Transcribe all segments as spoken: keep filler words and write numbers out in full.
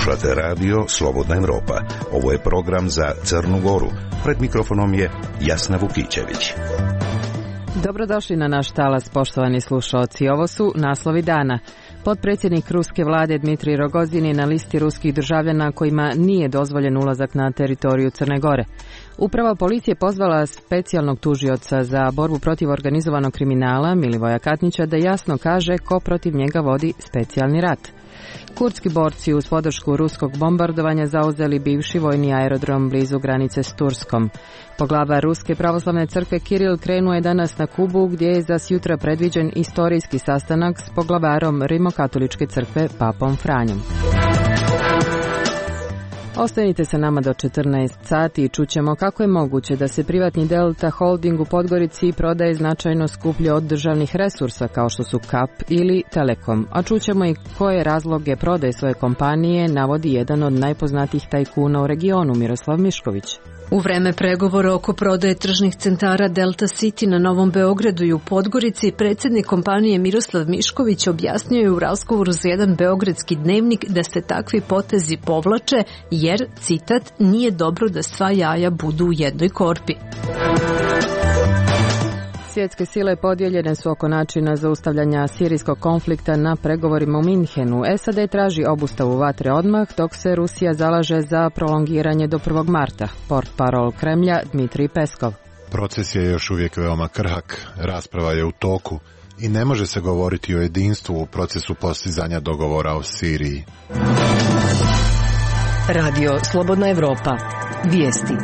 Slušate radio Slobodna Evropa. Ovo je program za Crnu Goru. Pred mikrofonom je Jasna Vukićević. Dobrodošli na naš talas, poštovani slušaoci. Ovo su naslovi dana. Potpredsjednik ruske vlade Dmitrij Rogozin je na listi ruskih državljana kojima nije dozvoljen ulazak na teritoriju Crne Gore. Uprava policije pozvala specijalnog tužioca za borbu protiv organizovanog kriminala Milivoja Katnića da jasno kaže ko protiv njega vodi specijalni rat. Kurdski borci uz podršku ruskog bombardovanja zauzeli bivši vojni aerodrom blizu granice s Turskom. Poglavar Ruske pravoslavne crkve Kiril krenuo je danas na Kubu gdje je za sjutra predviđen istorijski sastanak s poglavarom Rimokatoličke crkve Papom Franjom. Ostanite sa nama do četrnaest sati i čućemo kako je moguće da se privatni Delta Holding u Podgorici prodaje značajno skuplje od državnih resursa kao što su Kap ili Telekom. A čućemo i koje razloge prodaje svoje kompanije navodi jedan od najpoznatijih tajkuna u regionu, Miroslav Mišković. U vreme pregovora oko prodaje tržnih centara Delta City na Novom Beogradu i u Podgorici, predsjednik kompanije Miroslav Mišković objasnio je u razgovoru za jedan beogradski dnevnik da se takvi potezi povlače jer, citat, nije dobro da sva jaja budu u jednoj korpi. Svjetske sile podijeljene su oko načina zaustavljanja sirijskog konflikta na pregovorima u Minhenu. S A D traži obustavu vatre odmah, dok se Rusija zalaže za prolongiranje do prvog marta. Portparol Kremlja Dmitrij Peskov. Proces je još uvijek veoma krhak, rasprava je u toku i ne može se govoriti o jedinstvu u procesu postizanja dogovora o Siriji. Radio Slobodna Evropa. Vijesti.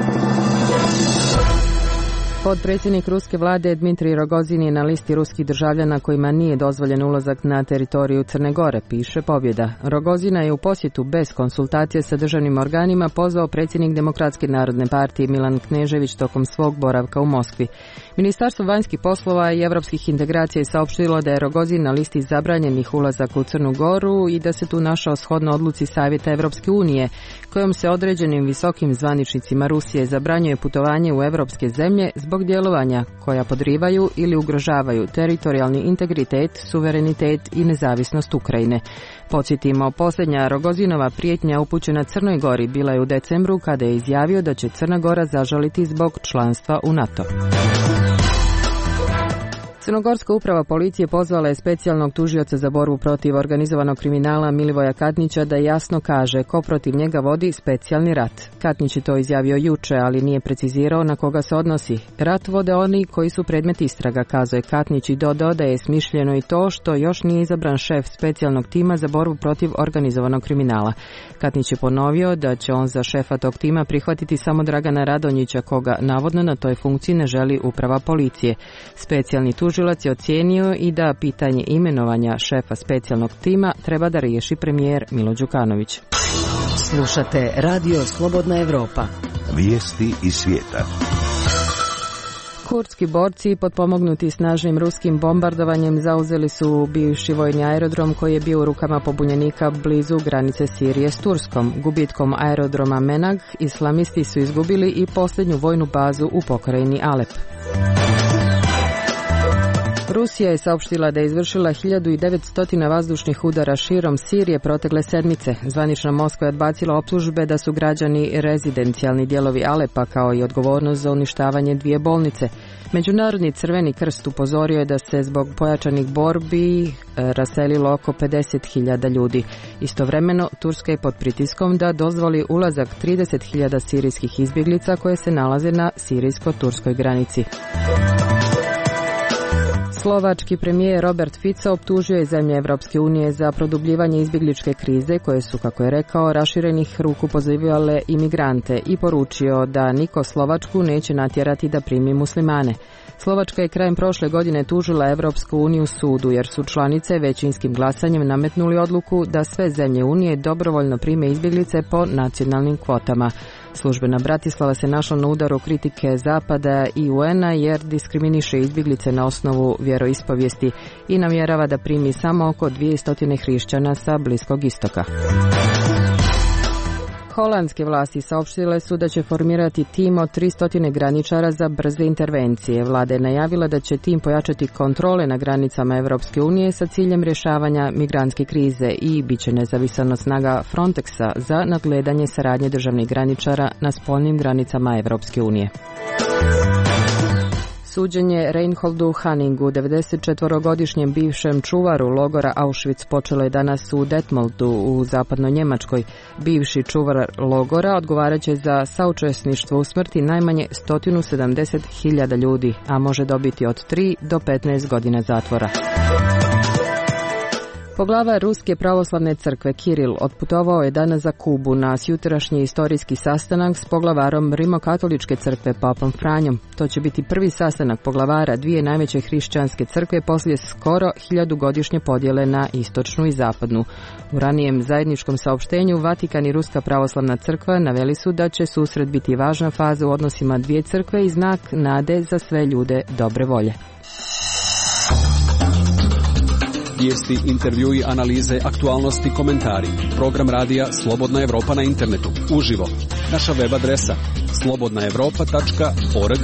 Potpredsjednik ruske vlade Dmitrij Rogozin je na listi ruskih državljana kojima nije dozvoljen ulazak na teritoriju Crne Gore, piše Pobjeda. Rogozina je u posjetu bez konsultacije sa državnim organima pozvao predsjednik Demokratske narodne partije Milan Knežević tokom svog boravka u Moskvi. Ministarstvo vanjskih poslova i europskih integracija je saopštilo da je Rogozin na listi zabranjenih ulazaka u Crnu Goru i da se tu našao shodno odluci Savjeta Evropske unije, kojom se određenim visokim zvaničnicima Rusije zabranjuje putovanje u evropske zemlje zbog djelovanja koja podrivaju ili ugrožavaju teritorijalni integritet, suverenitet i nezavisnost Ukrajine. Podsjetimo, posljednja Rogozinova prijetnja upućena Crnoj Gori bila je u decembru kada je izjavio da će Crna Gora zažaliti zbog članstva u NATO. Crnogorska uprava policije pozvala je specijalnog tužioca za borbu protiv organizovanog kriminala Milivoja Katnića da jasno kaže ko protiv njega vodi specijalni rat. Katnić je to izjavio juče, ali nije precizirao na koga se odnosi. Rat vode oni koji su predmet istraga, kazuje Katnić i dodao da je smišljeno i to što još nije izabran šef specijalnog tima za borbu protiv organizovanog kriminala. Katnić je ponovio da će on za šefa tog tima prihvatiti samo Dragana Radonjića, koga navodno na toj funkciji ne želi uprava policije. Specijalni tužilac je ocijenio i da pitanje imenovanja šefa specijalnog tima treba da riješi premijer Milo Đukanović. Slušate Radio Slobodna Evropa. Vijesti iz svijeta. Kurdski borci potpomognuti snažnim ruskim bombardovanjem zauzeli su bivši vojni aerodrom koji je bio u rukama pobunjenika blizu granice Sirije s Turskom. Gubitkom aerodroma Menag islamisti su izgubili i posljednju vojnu bazu u pokrajini Alep. Rusija je saopštila da je izvršila hiljadu devetsto vazdušnih udara širom Sirije protekle sedmice. Zvanična Moskva je odbacila optužbe da su građani rezidencijalni dijelovi Alepa kao i odgovornost za uništavanje dvije bolnice. Međunarodni Crveni krst upozorio je da se zbog pojačanih borbi e, raselilo oko pedeset hiljada ljudi. Istovremeno, Turska je pod pritiskom da dozvoli ulazak trideset hiljada sirijskih izbjeglica koje se nalaze na sirijsko-turskoj granici. Slovački premijer Robert Fico optužio je zemlje Evropske unije za produbljivanje izbjegličke krize koje su, kako je rekao, raširenih ruku pozivale imigrante i poručio da niko Slovačku neće natjerati da primi muslimane. Slovačka je krajem prošle godine tužila Evropsku uniju sudu jer su članice većinskim glasanjem nametnuli odluku da sve zemlje unije dobrovoljno prime izbjeglice po nacionalnim kvotama. Službena Bratislava se našla na udaru kritike Zapada i U N-a jer diskriminiše izbjeglice na osnovu vjeroispovijesti i namjerava da primi samo oko dvjesto hrišćana sa Bliskog istoka. Holandske vlasti saopštile su da će formirati tim od tristo graničara za brze intervencije. Vlada je najavila da će tim pojačati kontrole na granicama Evropske unije sa ciljem rješavanja migrantske krize i bit će nezavisna snaga Frontexa za nadgledanje saradnje državnih graničara na spoljnim granicama Evropske unije. Suđenje Reinholdu Hanningu, devedesetčetvorogodišnjem bivšem čuvaru logora Auschwitz, počelo je danas u Detmoldu u zapadnoj Njemačkoj. Bivši čuvar logora odgovaraće za saučesništvo u smrti najmanje sto sedamdeset hiljada ljudi, a može dobiti od tri do petnaest godina zatvora. Poglavar Ruske pravoslavne crkve Kiril otputovao je danas za Kubu na jutrašnji istorijski sastanak s poglavarom Rimokatoličke crkve Papom Franjom. To će biti prvi sastanak poglavara dvije najveće hrišćanske crkve poslije skoro hiljadugodišnje podjele na istočnu i zapadnu. U ranijem zajedničkom saopštenju Vatikan i Ruska pravoslavna crkva naveli su da će susret biti važna faza u odnosima dvije crkve i znak nade za sve ljude dobre volje. Vijesti, intervjui, analize, aktualnosti, komentari. Program radija Slobodna Evropa na internetu. Uživo. Naša web adresa slobodna evropa tačka org.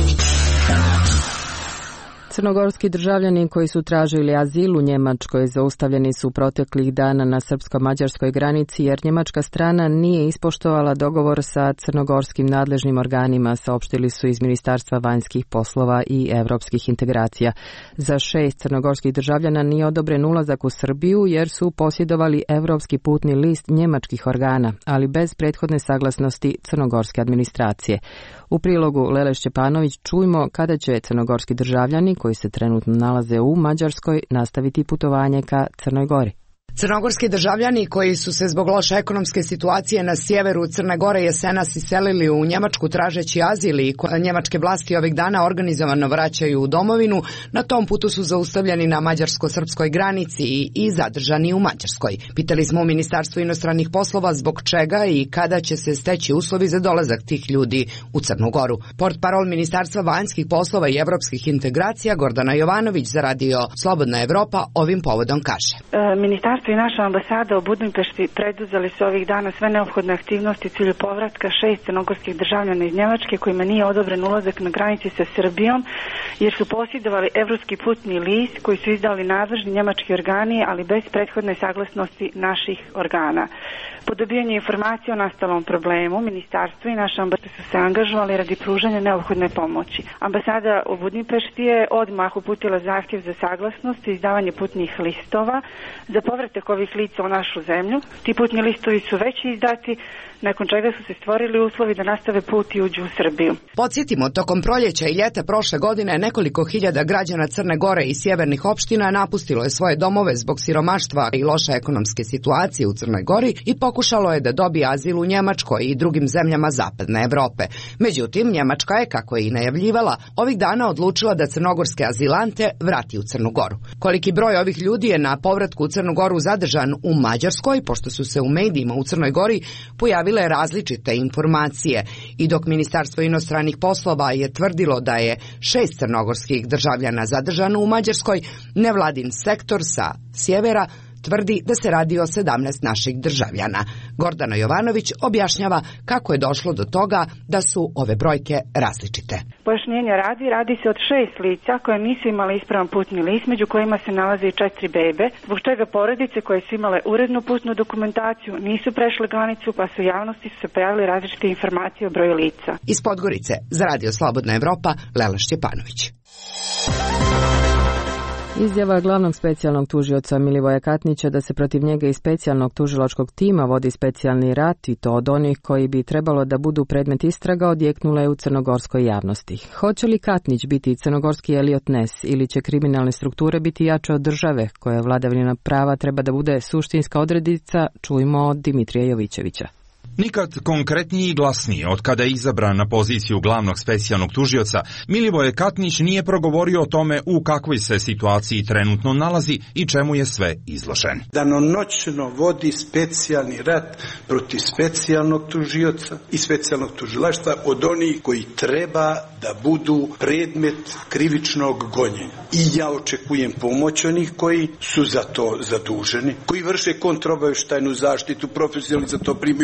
Crnogorski državljani koji su tražili azil u Njemačkoj zaustavljeni su proteklih dana na srpsko-mađarskoj granici jer njemačka strana nije ispoštovala dogovor sa crnogorskim nadležnim organima, saopštili su iz Ministarstva vanjskih poslova i evropskih integracija. Za šest crnogorskih državljana nije odobren ulazak u Srbiju jer su posjedovali evropski putni list njemačkih organa, ali bez prethodne saglasnosti crnogorske administracije. U prilogu Lele Šćepanović čujmo kada će crnogorski državljani koji se trenutno nalaze u Mađarskoj nastaviti putovanje ka Crnoj Gori. Crnogorski državljani koji su se zbog loše ekonomske situacije na sjeveru Crne Gore jesenas iselili u Njemačku tražeći azil i njemačke vlasti ovih dana organizovano vraćaju u domovinu, na tom putu su zaustavljeni na mađarsko-srpskoj granici i, i zadržani u Mađarskoj. Pitali smo u Ministarstvu inostranih poslova zbog čega i kada će se steći uslovi za dolazak tih ljudi u Crnu Goru. Portparol Ministarstva vanjskih poslova i evropskih integracija Gordana Jovanović za radio Slobodna Evropa ovim povodom kaže. E, Ministarstvo i naša ambasada u Budimpešti preduzeli su ovih dana sve neophodne aktivnosti u cilju povratka šest crnogorskih državljana iz Njemačke kojima nije odobren ulazak na granici sa Srbijom jer su posjedovali evropski putni list koji su izdali nadležni njemački organi, ali bez prethodne saglasnosti naših organa. Po dobijanju informacije o nastalom problemu, ministarstvo i naša ambasada su se angažovali radi pružanja neophodne pomoći. Ambasada u Budimpešti je odmah uputila zahtjev za saglasnost i izdavanje putnih listova za povratak ovih lica u našu zemlju. Ti putni listovi su već izdati, nakon čega su se stvorili uslovi da nastave put i uđu u Srbiju. Podsjetimo, tokom proljeća i ljeta prošle godine nekoliko hiljada građana Crne Gore i sjevernih opština napustilo je svoje domove zbog siromaštva i loše ekonomske situacije u Crnoj Gori i pokušalo je da dobije azil u Njemačkoj i drugim zemljama zapadne Evrope. Međutim, Njemačka je, kako je i najavljivala, ovih dana odlučila da crnogorske azilante vrati u Crnu Goru. Koliki broj ovih ljudi je na povratku u Crnu Goru zadržan u Mađarskoj, pošto su se u medijima u Crnoj Gori pojavile različite informacije i dok Ministarstvo inostranih poslova je tvrdilo da je šest crnogorskih državljana zadržano u Mađarskoj, nevladin sektor sa sjevera tvrdi da se radi o sedamnaest naših državljana. Gordana Jovanović objašnjava kako je došlo do toga da su ove brojke različite. Pojašnjenja radi, radi se od šest lica koje nisu imali ispravan putni list, među kojima se nalaze i četiri bebe, zbog čega porodice koje su imale urednu putnu dokumentaciju nisu prešle granicu, pa su javnosti su se pojavile različite informacije o broju lica. Iz Podgorice za radio Slobodna Evropa, Lela Šćepanović. Izjava glavnog specijalnog tužioca Milivoja Katnića da se protiv njega i specijalnog tužilačkog tima vodi specijalni rat i to od onih koji bi trebalo da budu predmet istraga odjeknula je u crnogorskoj javnosti. Hoće li Katnić biti crnogorski Elliot Ness ili će kriminalne strukture biti jače od države koja vladavina prava treba da bude suštinska odrednica, čujmo od Dimitrija Jovićevića. Nikad konkretniji i glasniji od kada je izabran na poziciju glavnog specijalnog tužioca, Milivoje Katnić nije progovorio o tome u kakvoj se situaciji trenutno nalazi i čemu je sve izložen. Danonoćno vodi specijalni rat protiv specijalnog tužioca i specijalnog tužilaštva od onih koji treba da budu predmet krivičnog gonjenja. I ja očekujem pomoć onih koji su za to zaduženi, koji vrše kontraobavještajnu zaštitu, profesionalni za to primaju pare od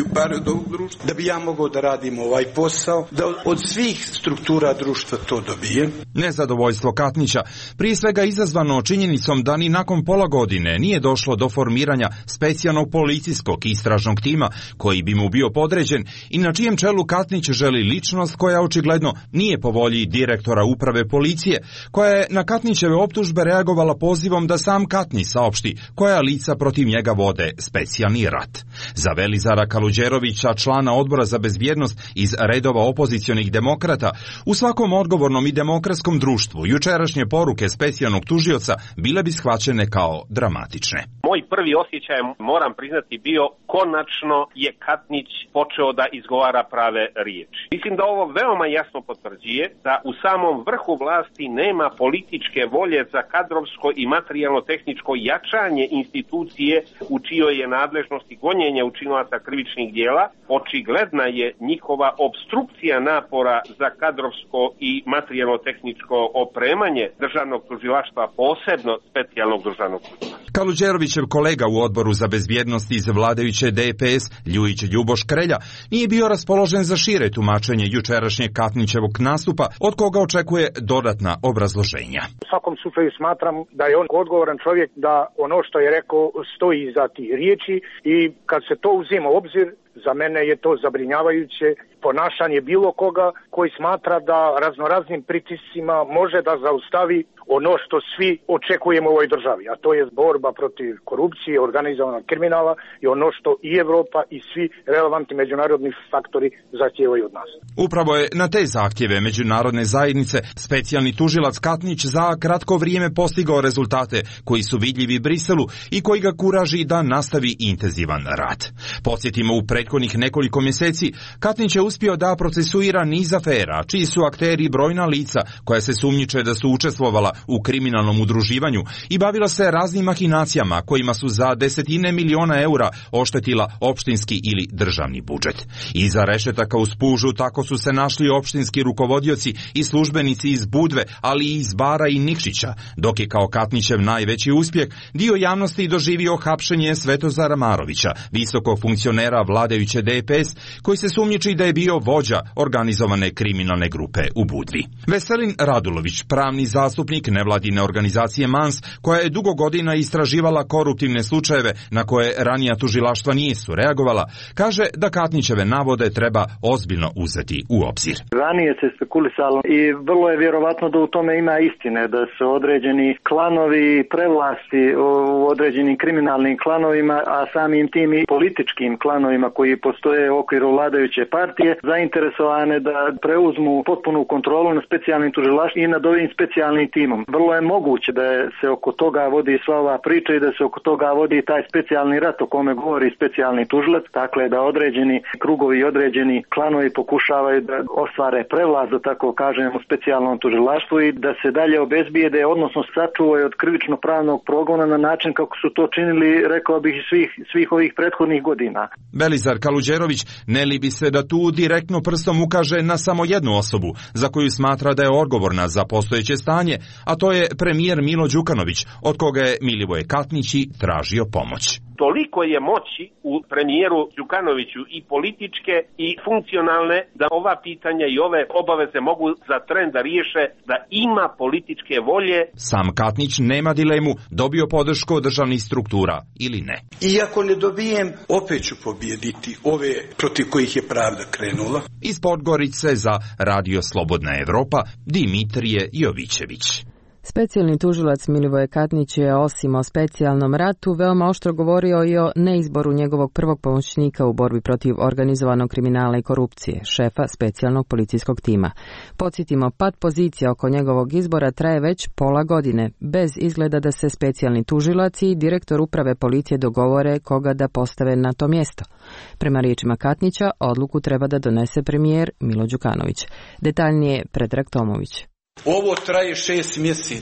budućnost ovog društva, da bi ja mogao da radim ovaj posao, da od svih struktura društva to dobijem. Nezadovoljstvo Katnića, prije svega izazvano činjenicom da ni nakon pola godine nije došlo do formiranja specijalnog policijskog istražnog tima koji bi mu bio podređen i na čijem čelu Katnić želi ličnost koja očigledno nije po volji direktora uprave policije, koja je na Katnićeve optužbe reagovala pozivom da sam Katnić saopšti koja lica protiv njega vode specijalni rat. Za Velizara Kaluđerovića, člana odbora za bezbjednost iz redova opozicionih demokrata, u svakom odgovornom i demokratskom društvu jučerašnje poruke specijalnog tužioca bile bi shvaćene kao dramatične. Moj prvi osjećaj, moram priznati, bio konačno je Katnić počeo da izgovara prave riječi. Mislim da ovo veoma jasno potvrđuje da u samom vrhu vlasti nema političke volje za kadrovsko i materijalno-tehničko jačanje institucije u čijoj je nadležnosti gonjenje učinilaca krivičnih dijela. Očigledna je njihova obstrukcija napora za kadrovsko i materijalno-tehničko opremanje državnog tužilaštva, posebno specijalnog državnog tužilaštva. Kaluđerovićev kolega u odboru za bezbjednost iz vladajuće D P S, Ljujić Ljuboš Krelja, nije bio raspoložen za šire tumačenje jučerašnjeg Katnićevog nastupa, od koga očekuje dodatna obrazloženja. U svakom slučaju smatram da je on odgovoran čovjek, da ono što je rekao stoji iza tih riječi i kad se to uzima u obzir, za mene je to zabrinjavajuće ponašanje bilo koga koji smatra da raznoraznim pritiscima može da zaustavi ono što svi očekujemo u ovoj državi, a to je borba protiv korupcije, organizovanog kriminala i ono što i Evropa i svi relevantni međunarodni faktori zahtijevaju od nas. Upravo je na te zahtjeve međunarodne zajednice specijalni tužilac Katnić za kratko vrijeme postigao rezultate koji su vidljivi Briselu i koji ga kuraži da nastavi intenzivan rad. Podsjetimo, u prethodnih nekoliko mjeseci Katnić je uspio da procesuira niz afera, čiji su akteri brojna lica koja se sumnjiče da su učestvovala u kriminalnom udruživanju i bavila se raznim mahinacijama kojima su za desetine miliona eura oštetila opštinski ili državni budžet. Iza rešetaka uz pužu tako su se našli opštinski rukovodioci i službenici iz Budve, ali i iz Bara i Nikšića, dok je kao Katnićev najveći uspjeh dio javnosti doživio hapšenje Svetozara Marovića, visokog funkcionera vladajuće D P S, koji se sumnjiči da je bio vođa organizovane kriminalne grupe u Budvi. Veselin Radulović, pravni zastupnik nevladine organizacije Mans, koja je dugo godina istraživala koruptivne slučajeve na koje ranija tužilaštva nisu reagovala, kaže da Katnićeve navode treba ozbiljno uzeti u obzir. Ranije se spekulisalo i vrlo je vjerovatno da u tome ima istine, da su određeni klanovi prevlasti u određenim kriminalnim klanovima, a samim tim i političkim klanovima koji postoje u okviru vladajuće partije, zainteresovane da preuzmu potpunu kontrolu na specijalnim tužilaštvima i nad ovim specijalnim timom. Vrlo je moguće da se oko toga vodi sva ova priča i da se oko toga vodi taj specijalni rat o kome govori specijalni tužilac, dakle da određeni krugovi i određeni klanovi pokušavaju da ostvare prevlast, da tako kažem, u specijalnom tužilaštvu i da se dalje obezbijede, odnosno sačuvaju od krivično-pravnog progona na način kako su to činili, rekao bih, svih, svih ovih prethodnih godina. Velizar Kaluđerović ne libi se da tu direktno prstom ukaže na samo jednu osobu za koju smatra da je odgovorna za postojeće stanje, a to je premijer Milo Đukanović, od koga je Milivoje Katnić tražio pomoć. Toliko je moći u premijeru Đukanoviću i političke i funkcionalne da ova pitanja i ove obaveze mogu za tren da riješe, da ima političke volje. Sam Katnić nema dilemu, dobio podršku od državnih struktura ili ne. Iako ne dobijem, opet ću pobijediti ove protiv kojih je pravda krenula. Iz Podgorice za Radio Slobodna Evropa, Dimitrije Jovićević. Specijalni tužilac Milivoje Katnić je osim o specijalnom ratu veoma oštro govorio i o neizboru njegovog prvog pomoćnika u borbi protiv organizovanog kriminala i korupcije, šefa specijalnog policijskog tima. Podsjetimo, pad pozicija oko njegovog izbora traje već pola godine, bez izgleda da se specijalni tužilac i direktor uprave policije dogovore koga da postave na to mjesto. Prema riječima Katnića, odluku treba da donese premijer Milo Đukanović. Detaljnije Predrag Tomović. Ovo traje šest mjeseci.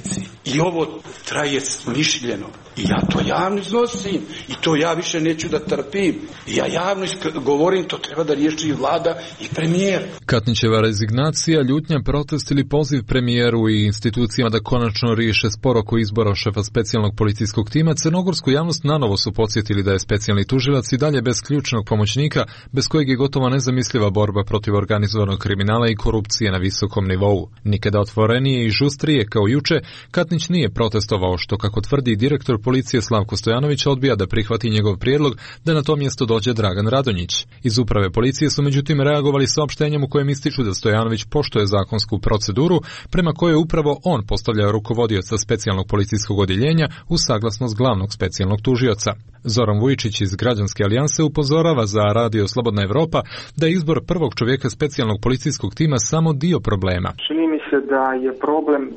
I ovo traje smišljeno. I ja to javno iznosim. I to ja više neću da trpim. I ja javno govorim, to treba da riješi i vlada i premijer. Katnićeva rezignacija, ljutnja, protest ili poziv premijeru i institucijama da konačno riješe spor oko izbora šefa specijalnog policijskog tima, crnogorsku javnost nanovo su podsjetili da je specijalni tužilac i dalje bez ključnog pomoćnika, bez kojeg je gotovo nezamisliva borba protiv organizovanog kriminala i korupcije na visokom nivou. Nikada otvorenije i žustrije kao juče, Katnić nije protestovao, što, kako tvrdi direktor policije Slavko Stojanović, odbija da prihvati njegov prijedlog da na to mjesto dođe Dragan Radonjić. Iz uprave policije su međutim reagovali saopštenjem u kojem ističu da Stojanović poštuje zakonsku proceduru prema kojoj upravo on postavlja rukovodioca specijalnog policijskog odjeljenja uz saglasnost glavnog specijalnog tužioca. Zoran Vujičić iz Građanske alijanse upozorava za Radio Slobodna Evropa da je izbor prvog čovjeka specijalnog policijskog tima samo dio problema. Čini mi se da je problem e,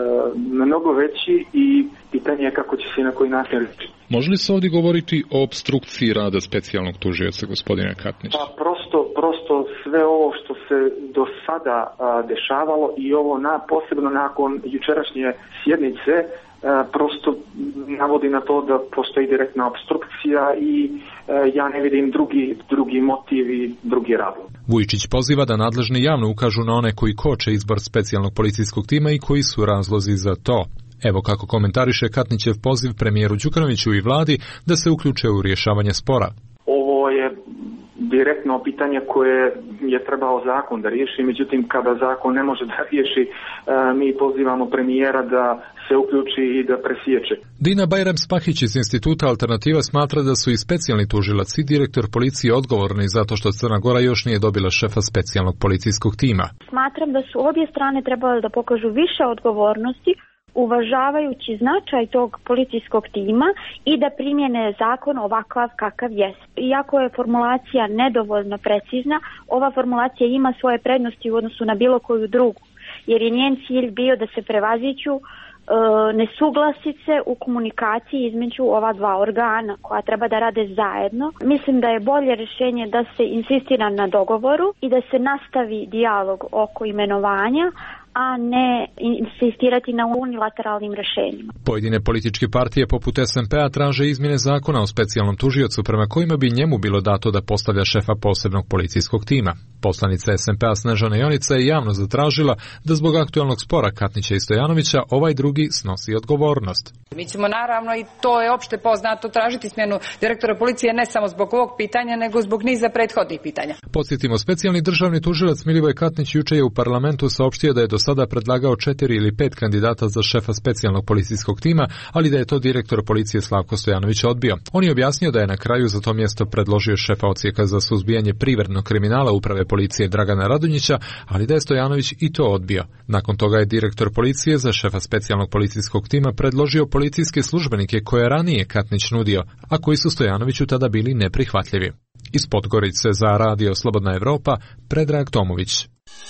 mnogo veći i pitanje je kako će se i na koji način reći. Može li se ovdje govoriti o opstrukciji rada specijalnog tužioca, gospodine Katnić? Pa prosto, prosto sve ovo što se do sada a, dešavalo i ovo na, posebno nakon jučerašnje sjednice a, prosto navodi na to da postoji direktna opstrukcija i a, ja ne vidim drugi, drugi motiv i drugi razlog. Vujičić poziva da nadležni javno ukažu na one koji koče izbor specijalnog policijskog tima i koji su razlozi za to. Evo kako komentariše Katnićev poziv premijeru Đukanoviću i vladi da se uključe u rješavanje spora. Ovo je direktno pitanje koje je trebao zakon da riješi, međutim kada zakon ne može da riješi, mi pozivamo premijera da se uključi i da presječe. Dina Bajram-Spahić iz Instituta Alternativa smatra da su i specijalni tužilac i direktor policije odgovorni zato što Crna Gora još nije dobila šefa specijalnog policijskog tima. Smatram da su obje strane trebale da pokažu više odgovornosti, uvažavajući značaj tog policijskog tima i da primjene zakon ovakav kakav jest. Iako je formulacija nedovoljno precizna, ova formulacija ima svoje prednosti u odnosu na bilo koju drugu, jer je njen cilj bio da se prevaziđu e, nesuglasice u komunikaciji između ova dva organa koja treba da rade zajedno. Mislim da je bolje rješenje da se insistira na dogovoru i da se nastavi dijalog oko imenovanja, a ne insistirati na unilateralnim rješenjima. Pojedine političke partije poput S N P-a traže izmjene zakona o specijalnom tužiocu prema kojima bi njemu bilo dato da postavlja šefa posebnog policijskog tima. Poslanica S N P-a Snežana Jonica je javno zatražila da zbog aktualnog spora Katnića i Stojanovića ovaj drugi snosi odgovornost. Mi ćemo naravno, i to je opšte poznato, tražiti smjenu direktora policije ne samo zbog ovog pitanja, nego zbog niza prethodnih pitanja. Podsjetimo, specijalni državni tužilac Milivoj Katnić juče je u parlamentu saopštio da je do sada predlagao četiri ili pet kandidata za šefa specijalnog policijskog tima, ali da je to direktor policije Slavko Stojanović odbio. On je objasnio da je na kraju za to mjesto predložio šefa odsjeka za suzbijanje privrednog kriminala uprave policije Dragana Radonjića, ali da je Stojanović i to odbio. Nakon toga je direktor policije za šefa specijalnog policijskog tima predložio policijske službenike koje ranije Katnić nudio, a koji su Stojanoviću tada bili neprihvatljivi. Iz Podgorice za Radio Slobodna Evropa, Predrag Tomović.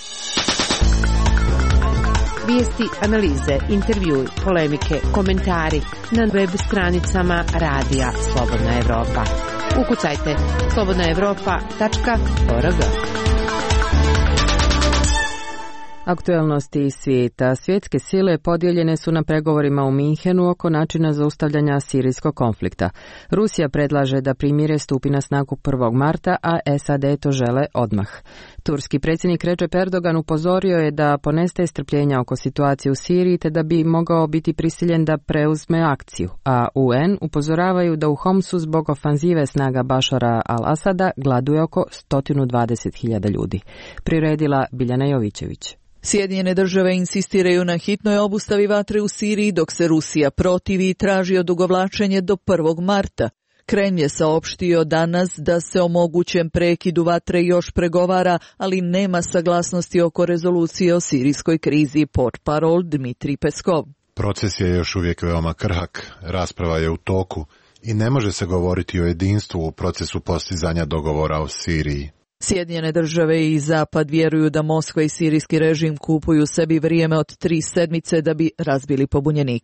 Vijesti, analize, intervjui, polemike, komentari na web stranicama Radija Slobodna Evropa. Ukucajte slobodna evropa tačka org. Aktuelnosti iz svijeta. Svjetske sile podijeljene su na pregovorima u Minhenu oko načina zaustavljanja sirijskog konflikta. Rusija predlaže da primirje stupi na snagu prvog marta, a S A D to žele odmah. Turski predsjednik Recep Erdogan upozorio je da ponestaje strpljenja oko situacije u Siriji te da bi mogao biti prisiljen da preuzme akciju, a U N upozoravaju da u Homsu zbog ofanzive snaga Bašara al-Asada gladuje oko sto dvadeset hiljada ljudi. Priredila Biljana Jovićević. Sjedinjene države insistiraju na hitnoj obustavi vatre u Siriji dok se Rusija protivi i traži odugovlačenje do prvog marta. Kremlj je saopštio danas da se o mogućem prekidu vatre još pregovara, ali nema saglasnosti oko rezolucije o sirijskoj krizi, portparol Dmitrij Peskov. Proces je još uvijek veoma krhak, rasprava je u toku i ne može se govoriti o jedinstvu u procesu postizanja dogovora o Siriji. Sjedinjene države i Zapad vjeruju da Moskva i sirijski režim kupuju sebi vrijeme od tri sedmice da bi razbili pobunjenike.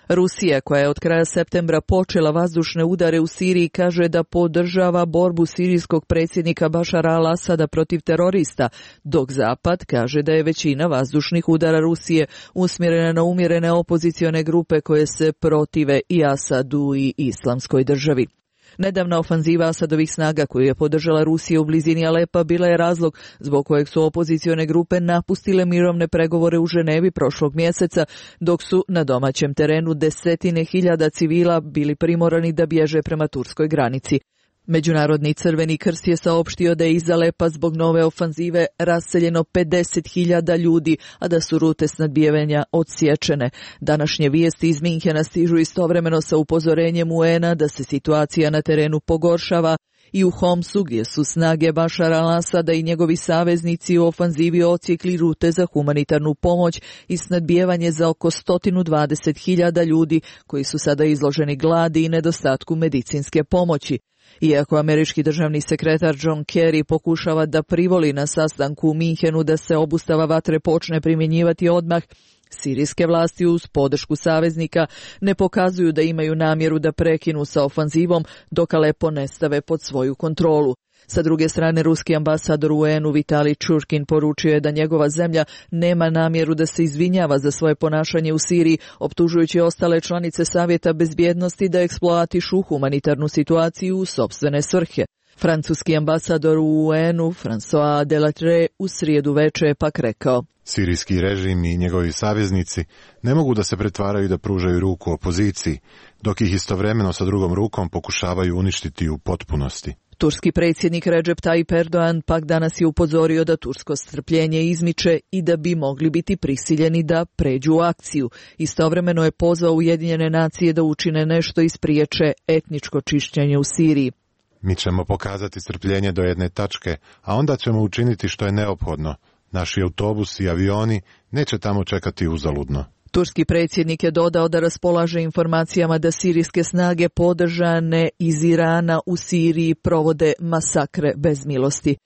Rusija, koja je od kraja septembra počela vazdušne udare u Siriji, kaže da podržava borbu sirijskog predsjednika Bašara al-Asada protiv terorista, dok Zapad kaže da je većina vazdušnih udara Rusije usmjerena na umjerene opozicione grupe koje se protive i Asadu i Islamskoj državi. Nedavna ofanziva Asadovih snaga koju je podržala Rusija u blizini Alepa bila je razlog zbog kojeg su opozicione grupe napustile mirovne pregovore u Ženevi prošlog mjeseca, dok su na domaćem terenu desetine hiljada civila bili primorani da bježe prema turskoj granici. Međunarodni Crveni krst je saopštio da je iz Alepa zbog nove ofanzive raseljeno pedeset hiljada ljudi, a da su rute snadbijevanja odsječene. Današnje vijesti iz Minhena stižu istovremeno sa upozorenjem U N-a da se situacija na terenu pogoršava i u Homsu, gdje su snage Bašara al-Asada i njegovi saveznici u ofanzivi odsjekli rute za humanitarnu pomoć i snadbijevanje za oko sto dvadeset hiljada ljudi koji su sada izloženi gladi i nedostatku medicinske pomoći. Iako američki državni sekretar John Kerry pokušava da privoli na sastanku u Minhenu da se obustava vatre počne primjenjivati odmah, sirijske vlasti uz podršku saveznika ne pokazuju da imaju namjeru da prekinu sa ofanzivom dok Alepo ne stave pod svoju kontrolu. Sa druge strane, ruski ambasador u U N-u Vitalij Čurkin poručio je da njegova zemlja nema namjeru da se izvinjava za svoje ponašanje u Siriji, optužujući ostale članice Savjeta bezbjednosti da eksploatišu humanitarnu situaciju u sopstvene svrhe. Francuski ambasador u U N-u François Delattre u srijedu veče je pak rekao: Sirijski režim i njegovi saveznici ne mogu da se pretvaraju da pružaju ruku opoziciji, dok ih istovremeno sa drugom rukom pokušavaju uništiti u potpunosti. Turski predsjednik Recep Tayyip Erdogan pak danas je upozorio da tursko strpljenje izmiče i da bi mogli biti prisiljeni da pređu u akciju. Istovremeno je pozvao Ujedinjene nacije da učine nešto i spriječe etničko čišćenje u Siriji. Mi ćemo pokazati strpljenje do jedne tačke, a onda ćemo učiniti što je neophodno. Naši autobusi i avioni neće tamo čekati uzaludno. Turski predsjednik je dodao da raspolaže informacijama da sirijske snage podržane iz Irana u Siriji provode masakre bez milosti.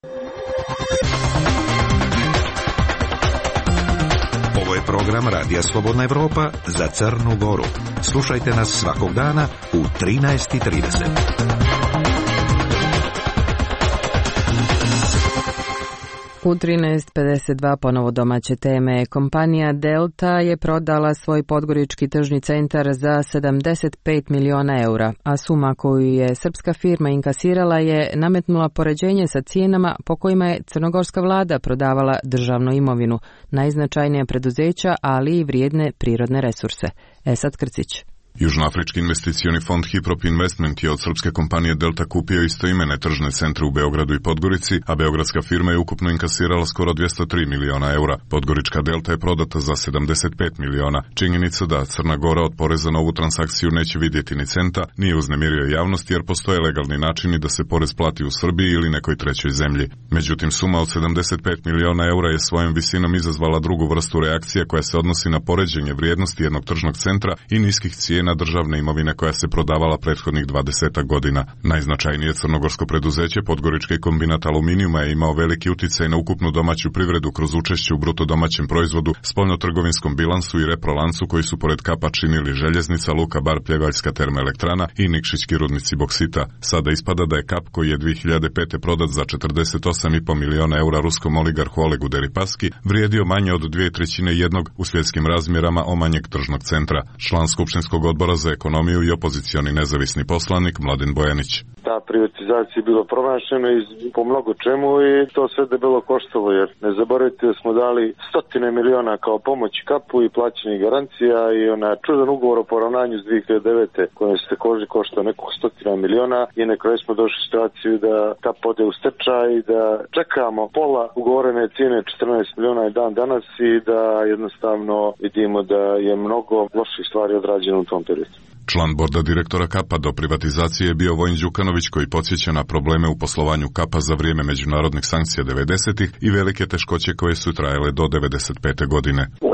Ovo je program Radija Slobodna Evropa za Crnu Goru. Slušajte nas svakog dana u trinaest i trideset. U trinaest pedeset dva ponovo domaće teme. Kompanija Delta je prodala svoj podgorički tržni centar za sedamdeset pet miliona eura, a suma koju je srpska firma inkasirala je nametnula poređenje sa cijenama po kojima je crnogorska vlada prodavala državnu imovinu, najznačajnija preduzeća, ali i vrijedne prirodne resurse. Esad Krcić. Južnoafrički investicioni fond Hiprop Investment je od srpske kompanije Delta kupio istoimene tržne centre u Beogradu i Podgorici, a beogradska firma je ukupno inkasirala skoro dvjesto tri miliona eura. Podgorička Delta je prodata za sedamdeset pet miliona. Činjenica da Crna Gora od poreza na ovu transakciju neće vidjeti ni centa nije uznemirio javnost, jer postoje legalni načini da se porez plati u Srbiji ili nekoj trećoj zemlji. Međutim, suma od sedamdeset pet miliona eura je svojom visinom izazvala drugu vrstu reakcije koja se odnosi na poređenje vrijednosti jednog tržnog centra i niskih cijena državne imovine koja se prodavala prethodnih dvadeset godina. Najznačajnije crnogorsko preduzeće Podgorički kombinat aluminijuma je imao veliki uticaj na ukupnu domaću privredu kroz učešće u bruto domaćem proizvodu, spoljnotrgovinskom bilansu i reprolancu koji su pored Kapa činili željeznica, Luka Bar, Pljevaljska termoelektrana i Nikšićki rudnici boksita. Sada ispada da je Kap, koji je dvije hiljade pete prodat za četrdeset osam i po miliona eura ruskom oligarhu Olegu Deripaski, vrijedio manje od dvije trećine jednog u svjetskim razmjerama omanjeg tržnog centra. Član skupštinskog odbora za ekonomiju i opozicioni nezavisni poslanik Mladen Bojanić. Ta privatizacija je bilo promašena i po mnogo čemu i to sve debelo koštalo, jer ne zaboravite da smo dali stotine miliona kao pomoć Kapu i plaćanje garancija i ona čudan ugovor o poravnanju iz dvije hiljade devete koji se također koštao nekog stotina miliona i na kraju smo došli u situaciju da Kap ode u stečaj i da čekamo pola ugovorene cijene četrnaest miliona i dan danas i da jednostavno vidimo da je mnogo loših stvari odrađeno u tom periodu. Član borda direktora Kapa do privatizacije je bio Vojin Đukanović, koji podsjeća na probleme u poslovanju Kapa za vrijeme međunarodnih sankcija devedesetih i velike teškoće koje su trajale do devedeset pete godine. Od devedeset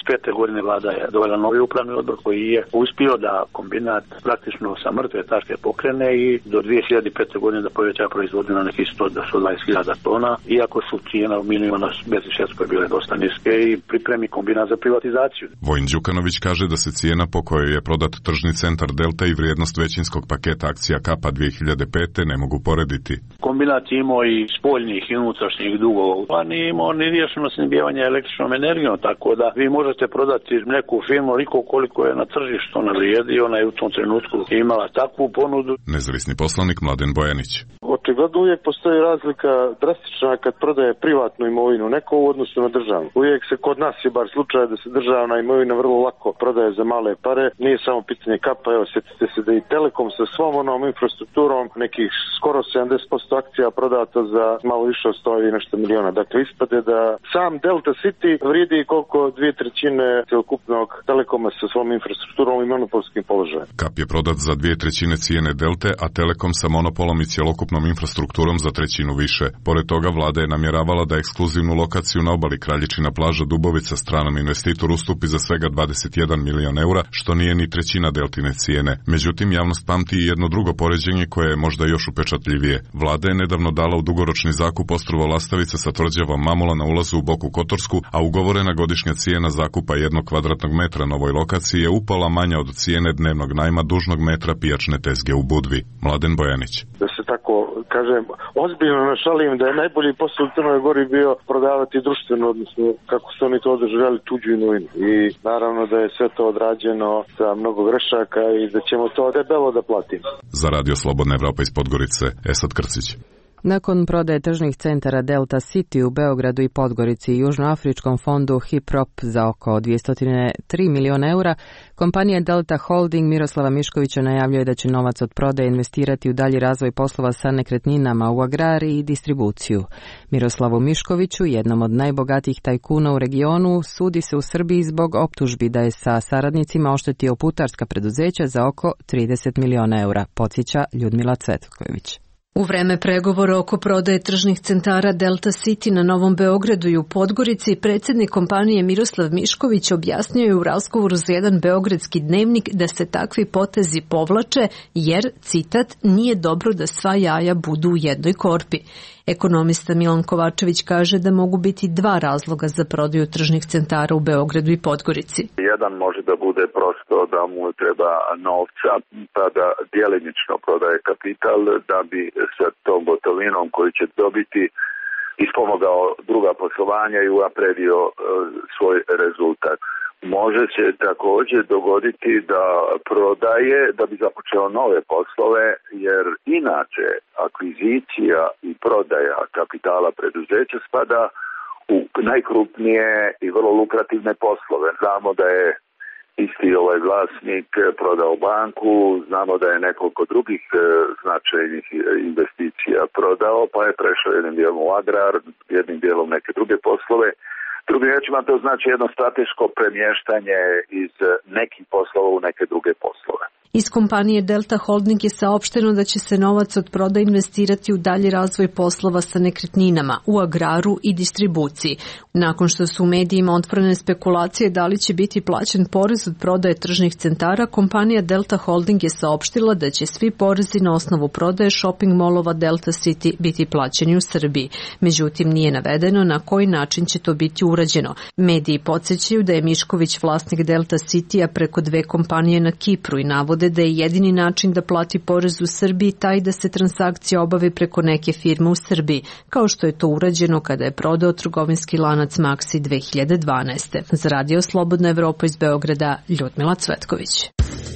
devedeset pete. godine vlada je dovela novi upravni odbor koji je uspio da kombinat praktično sa mrtve tačke pokrene i do dve hiljade pete. godine da poveća proizvodnju na nekih sto do sto dvadeset hiljada tona, iako su cijena minimuma na berzi u Švedskoj bile dosta niske i pripremi kombinat za privatizaciju. Vojin Đukanović kaže da se cijena po kojoj je prodat tržni centar Delta i vrijednost većinskog paketa akcija Kapa dve hiljade pete. ne mogu porediti. Kombinat imao i spoljnih i unutrašnjih dugova, pa nije imao ni riješeno snabdijevanje električnom energijom, tako da vi možete prodati neku firmu onoliko koliko je na tržištu ona vrijedi, ona je u tom trenutku imala takvu ponudu. Nezavisni poslanik Mladen Bojanić. Očigledno uvijek postoji razlika drastična kad prodaje privatnu imovinu, neko u odnosu na državnu. Uvijek se kod nas je bar slučaj da se državna imovina vrlo lako prodaje za male pare, nije samo pitanje Kapa, evo sjetite se da i Telekom sa svom onom infrastrukturom nekih skoro sedamdeset posto akcija prodato za malo više od sto i nešto miliona. Dakle, ispade da sam Delta City vrijedi koliko dvije trećine celokupnog Telekoma sa svom infrastrukturom i monopolskim položajem. Kap je prodat za dvije trećine cijene Delte, a Telekom sa monopolom i cjelokupnom infrastrukturom za trećinu više. Pored toga, vlada je namjeravala da ekskluzivnu lokaciju na obali Kraljičina plaža Dubovica stranom investitoru ustupi za svega dvadeset jedan milion eura, što nije ni trećina Deltine cijene. Međutim, javnost pamti i jedno drugo poređenje koje je možda još upečatljivije. Vlada je nedavno dala u dugoročni zakup ostrvo Lastavica sa tvrđavom Mamula na ulazu u Boku Kotorsku, a ugovorena godišnja cijena zakupa jednog kvadratnog metra na ovoj lokaciji je upola manja od cijene dnevnog najma dužnog metra pijačne tezge u Budvi. Mladen Bojanić. Da se tako kažem, ozbiljno našalim da je najbolji posao u Crnoj Gori bio prodavati društveno, odnosno kako su oni to održavali tuđu imovinu. I naravno da je sve to odrađeno sa mnogo grešaka i da ćemo to debelo da platimo. Za Radio Slobodna Evropa iz Podgorice, Esad Krcić. Nakon prodaje tržnih centara Delta City u Beogradu i Podgorici i Južnoafričkom fondu Hiprop za oko dvjesto tri miliona eura, kompanija Delta Holding Miroslava Miškovića najavljuje da će novac od prodaje investirati u dalji razvoj poslova sa nekretninama u agrari i distribuciju. Miroslavu Miškoviću, jednom od najbogatijih tajkuna u regionu, sudi se u Srbiji zbog optužbi da je sa saradnicima oštetio putarska preduzeća za oko trideset miliona eura, podsjeća Ljudmila Cvetković. U vreme pregovora oko prodaje tržnih centara Delta City na Novom Beogradu i u Podgorici, predsjednik kompanije Miroslav Mišković objasnio je u razgovoru za jedan beogradski dnevnik da se takvi potezi povlače jer, citat, nije dobro da sva jaja budu u jednoj korpi. Ekonomista Milan Kovačević kaže da mogu biti dva razloga za prodaju tržnih centara u Beogradu i Podgorici. Jedan može da bude prosto da mu treba novca, pa da djelimično prodaje kapital da bi sa tom gotovinom koju će dobiti ispomogao druga poslovanja i unapredio e, svoj rezultat. Može se također dogoditi da prodaje da bi započeo nove poslove, jer inače akvizicija i prodaja kapitala preduzeća spada u najkrupnije i vrlo lukrativne poslove. Znamo da je isti ovaj vlasnik prodao banku, znamo da je nekoliko drugih značajnih investicija prodao, pa je prešao jednim dijelom u agrar, jednim dijelom neke druge poslove. Drugim riječima to znači jedno strateško premještanje iz nekih poslova u neke druge poslove. Iz kompanije Delta Holding je saopšteno da će se novac od prodaje investirati u dalji razvoj poslova sa nekretninama, u agraru i distribuciji. Nakon što su u medijima otvorene spekulacije da li će biti plaćen porez od prodaje tržnih centara, kompanija Delta Holding je saopštila da će svi porezi na osnovu prodaje shopping molova Delta City biti plaćeni u Srbiji. Međutim, nije navedeno na koji način će to biti urađeno. Mediji podsjećaju da je Mišković vlasnik Delta City-a preko dve kompanije na Kipru i navode da je jedini način da plati porez u Srbiji taj da se transakcija obavi preko neke firme u Srbiji, kao što je to urađeno kada je prodao trgovinski lanac Maxi dve hiljade dvanaeste. Za Radio Slobodna Evropa iz Beograda, Ljudmila Cvetković.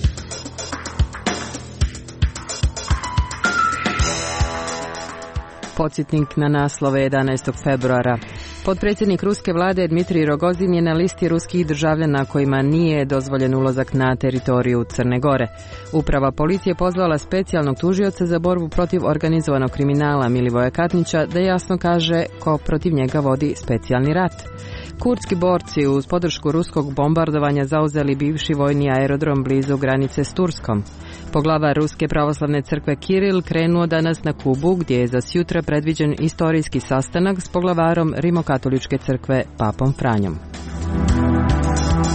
Podsjetnik na naslove jedanaestog februara. Potpredsjednik ruske vlade Dmitrij Rogozin je na listi ruskih državljana kojima nije dozvoljen ulazak na teritoriju Crne Gore. Uprava policije pozvala specijalnog tužioca za borbu protiv organizovanog kriminala Milivoja Katnića da jasno kaže ko protiv njega vodi specijalni rat. Kurdski borci uz podršku ruskog bombardovanja zauzeli bivši vojni aerodrom blizu granice s Turskom. Poglavar Ruske pravoslavne crkve Kiril krenuo danas na Kubu, gdje je za sjutra predviđen istorijski sastanak s poglavarom Rimokatoličke crkve Papom Franjom.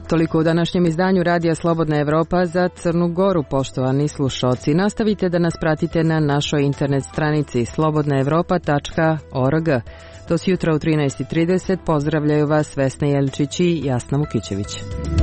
Toliko u današnjem izdanju Radija Slobodna Evropa za Crnu Goru, poštovani slušalci. Nastavite da nas pratite na našoj internet stranici slobodna evropa tačka org. Do sutra u trinaest i trideset pozdravljaju vas Vesna Jeličić i Jasna Vukićević.